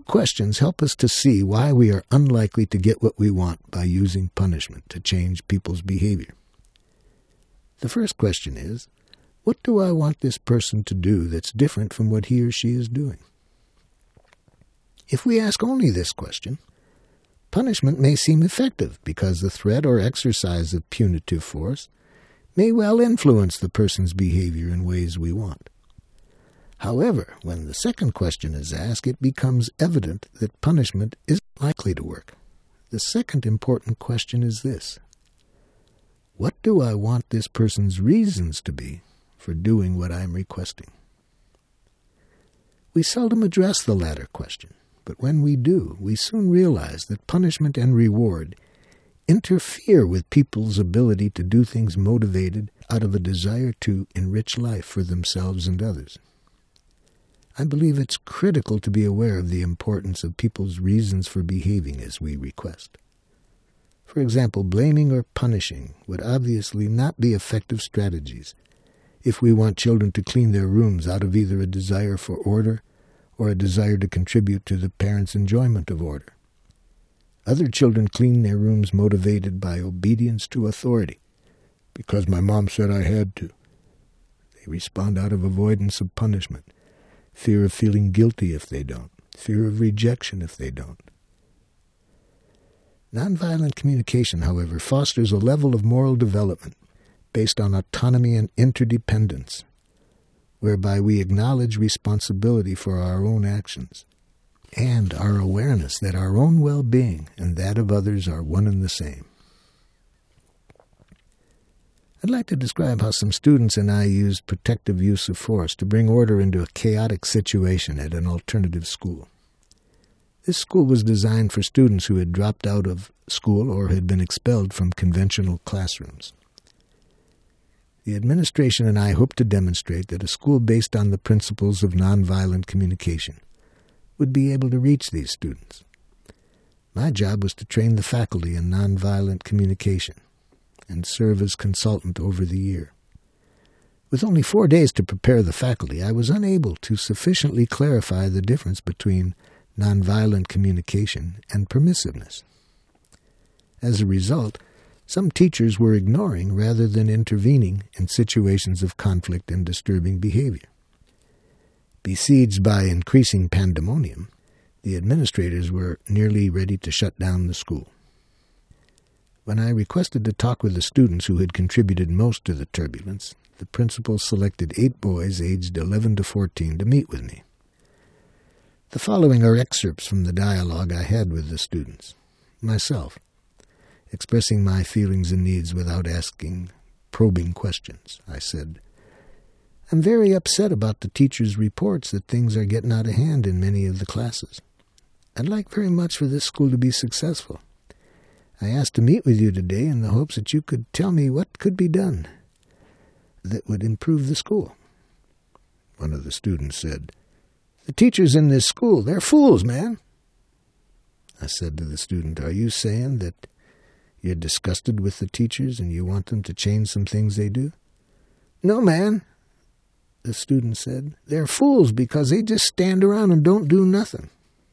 questions help us to see why we are unlikely to get what we want by using punishment to change people's behavior. The first question is, what do I want this person to do that's different from what he or she is doing? If we ask only this question, punishment may seem effective because the threat or exercise of punitive force may well influence the person's behavior in ways we want. However, when the second question is asked, it becomes evident that punishment isn't likely to work. The second important question is this: what do I want this person's reasons to be for doing what I'm requesting? We seldom address the latter question, but when we do, we soon realize that punishment and reward interfere with people's ability to do things motivated out of a desire to enrich life for themselves and others. I believe it's critical to be aware of the importance of people's reasons for behaving as we request. For example, blaming or punishing would obviously not be effective strategies if we want children to clean their rooms out of either a desire for order or a desire to contribute to the parents' enjoyment of order. Other children clean their rooms motivated by obedience to authority, because my mom said I had to. They respond out of avoidance of punishment, fear of feeling guilty if they don't, fear of rejection if they don't. Nonviolent communication, however, fosters a level of moral development based on autonomy and interdependence, whereby we acknowledge responsibility for our own actions and our awareness that our own well-being and that of others are one and the same. I'd like to describe how some students and I used protective use of force to bring order into a chaotic situation at an alternative school. This school was designed for students who had dropped out of school or had been expelled from conventional classrooms. The administration and I hoped to demonstrate that a school based on the principles of nonviolent communication would be able to reach these students. My job was to train the faculty in nonviolent communication and serve as consultant over the year. With only 4 days to prepare the faculty, I was unable to sufficiently clarify the difference between nonviolent communication and permissiveness. As a result, some teachers were ignoring rather than intervening in situations of conflict and disturbing behavior. Besieged by increasing pandemonium, the administrators were nearly ready to shut down the school. When I requested to talk with the students who had contributed most to the turbulence, the principal selected 8 boys aged 11 to 14 to meet with me. The following are excerpts from the dialogue I had with the students. Myself, expressing my feelings and needs without asking probing questions. I said, "I'm very upset about the teachers' reports that things are getting out of hand in many of the classes. I'd like very much for this school to be successful. I asked to meet with you today in the hopes that you could tell me what could be done that would improve the school." One of the students said, "The teachers in this school, they're fools, man." I said to the student, "Are you saying that you're disgusted with the teachers and you want them to change some things they do?" "No, man," the student said. "They're fools because they just stand around and don't do nothing."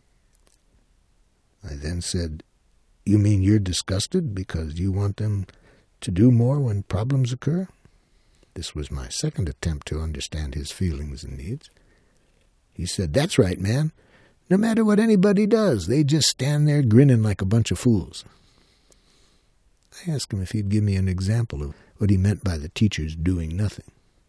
I then said, "You mean you're disgusted because you want them to do more when problems occur?" This was my second attempt to understand his feelings and needs. He said, "That's right, man. No matter what anybody does, they just stand there grinning like a bunch of fools." I asked him if he'd give me an example of what he meant by the teachers doing nothing.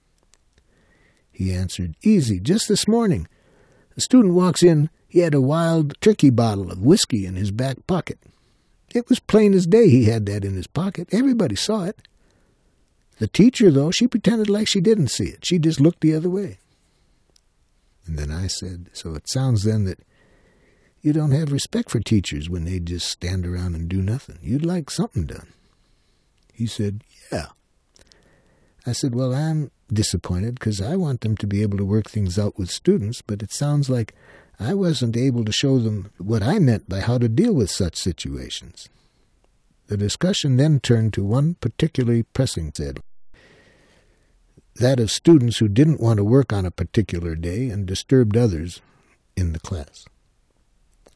He answered, "Easy, just this morning. A student walks in, he had a Wild Turkey bottle of whiskey in his back pocket. It was plain as day he had that in his pocket. Everybody saw it. The teacher, though, she pretended like she didn't see it. She just looked the other way." And then I said, "So it sounds then that you don't have respect for teachers when they just stand around and do nothing. You'd like something done." He said, "Yeah." I said, "Well, I'm disappointed because I want them to be able to work things out with students, but it sounds like I wasn't able to show them what I meant by how to deal with such situations." The discussion then turned to one particularly pressing subject, that of students who didn't want to work on a particular day and disturbed others in the class.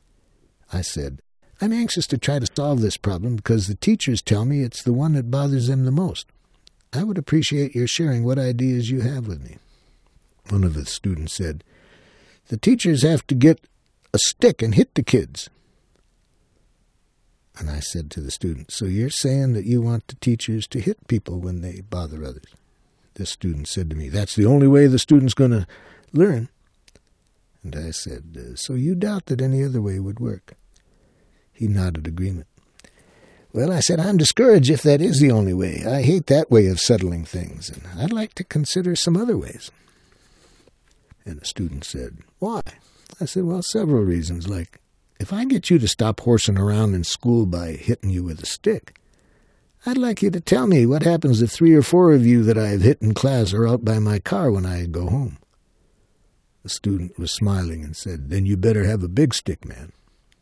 I said, I'm anxious to try to solve this problem because the teachers tell me it's the one that bothers them the most. I would appreciate your sharing what ideas you have with me. One of the students said, the teachers have to get a stick and hit the kids. And I said to the student, so you're saying that you want the teachers to hit people when they bother others? This student said to me, that's the only way the student's going to learn. And I said, so you doubt that any other way would work? He nodded agreement. Well, I said, I'm discouraged if that is the only way. I hate that way of settling things, and I'd like to consider some other ways. And the student said, why? I said, well, several reasons, like, if I get you to stop horsing around in school by hitting you with a stick, I'd like you to tell me what happens if 3 or 4 of you that I've hit in class are out by my car when I go home. The student was smiling and said, then you better have a big stick, man.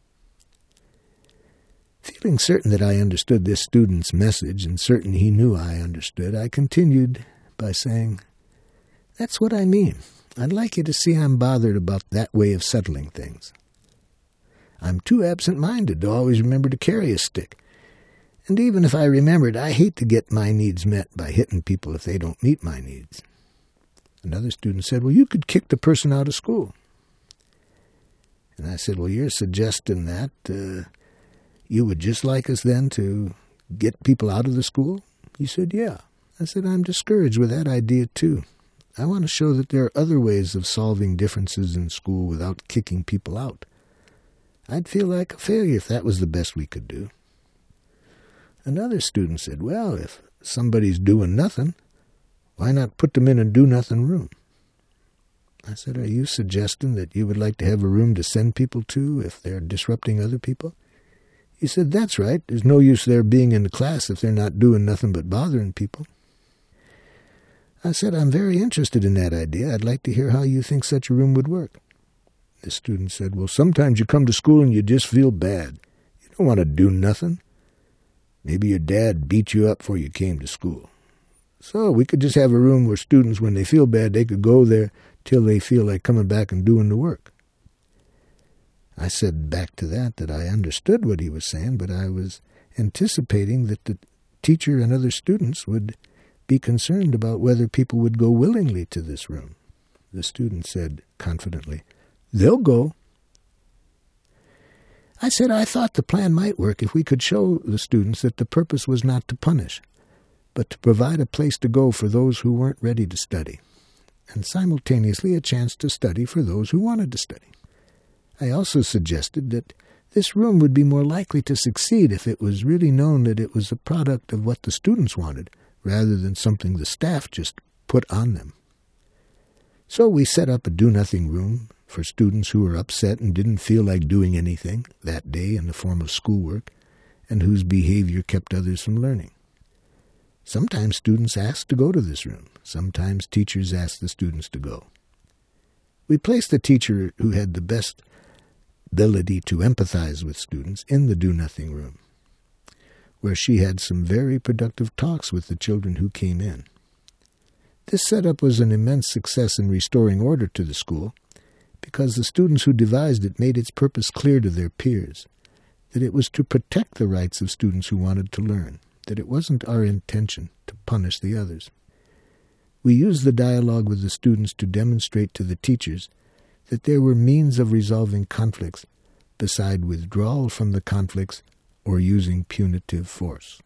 Feeling certain that I understood this student's message and certain he knew I understood, I continued by saying, that's what I mean. I'd like you to see I'm bothered about that way of settling things. I'm too absent-minded to always remember to carry a stick. And even if I remembered, I hate to get my needs met by hitting people if they don't meet my needs. Another student said, well, you could kick the person out of school. And I said, well, you're suggesting that you would just like us then to get people out of the school? He said, yeah. I said, I'm discouraged with that idea too. I want to show that there are other ways of solving differences in school without kicking people out. I'd feel like a failure if that was the best we could do. Another student said, well, if somebody's doing nothing, why not put them in a do-nothing room? I said, are you suggesting that you would like to have a room to send people to if they're disrupting other people? He said, that's right. There's no use their being in the class if they're not doing nothing but bothering people. I said, I'm very interested in that idea. I'd like to hear how you think such a room would work. The student said, well, sometimes you come to school and you just feel bad. You don't want to do nothing. Maybe your dad beat you up before you came to school. So we could just have a room where students, when they feel bad, they could go there till they feel like coming back and doing the work. I said back to that I understood what he was saying, but I was anticipating that the teacher and other students would be concerned about whether people would go willingly to this room. The student said confidently, they'll go. I said I thought the plan might work if we could show the students that the purpose was not to punish, but to provide a place to go for those who weren't ready to study, and simultaneously a chance to study for those who wanted to study. I also suggested that this room would be more likely to succeed if it was really known that it was a product of what the students wanted, rather than something the staff just put on them. So we set up a do-nothing room for students who were upset and didn't feel like doing anything that day in the form of schoolwork, and whose behavior kept others from learning. Sometimes students asked to go to this room. Sometimes teachers asked the students to go. We placed the teacher who had the best ability to empathize with students in the do-nothing room, where she had some very productive talks with the children who came in. This setup was an immense success in restoring order to the school, because the students who devised it made its purpose clear to their peers, that it was to protect the rights of students who wanted to learn, that it wasn't our intention to punish the others. We used the dialogue with the students to demonstrate to the teachers that there were means of resolving conflicts beside withdrawal from the conflicts or using punitive force.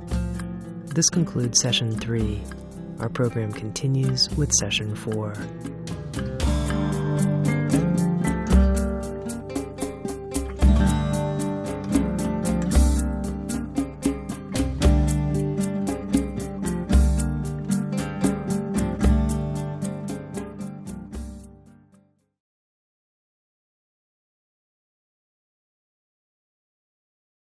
This concludes Session 3. Our program continues with Session 4.